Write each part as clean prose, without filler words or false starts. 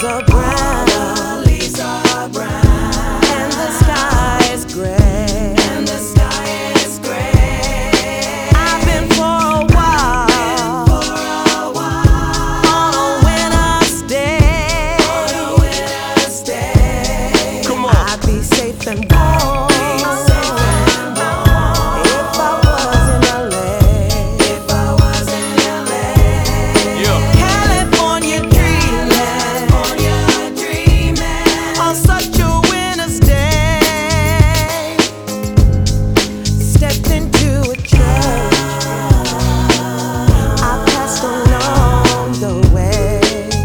leaves are brown. The leaves are brown. And the sky is gray. And the sky is gray. I've been for a while. On a winter's day. On a winter's day. Come on. I'd be safe and warm. If I was in LA. If I was in LA. Yeah. California dreaming. California dreaming. On such a winter's day. Stepped into a church. I passed along the way.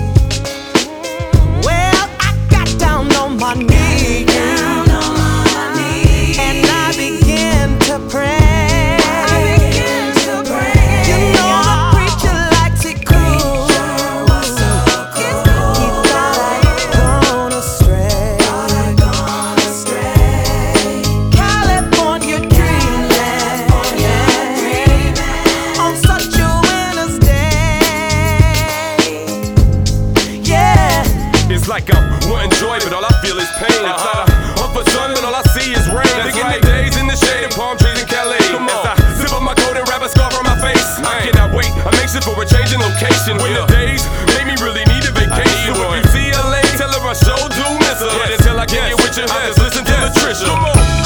Well, I got down on my knees. Down on my knees. And I began to pray. I began to pray. You know the preacher likes it cool. Was so He cool. thought I'd gone astray. I'd gone astray. California dreaming. On such a winter's day. Yeah. It's like I want joy, but all I feel is pain. I try to hunt for sun, but all I see is rain. Thinking the days in the shade of palm trees in Calais. As I zip up my coat and wrap a scarf on my face. I cannot wait, I'm anxious for a change in location. When the days made me really need a vacation. So if you see LA, tell her I sure do miss her. But until I can get with you, I just listen to Latricia. Come on.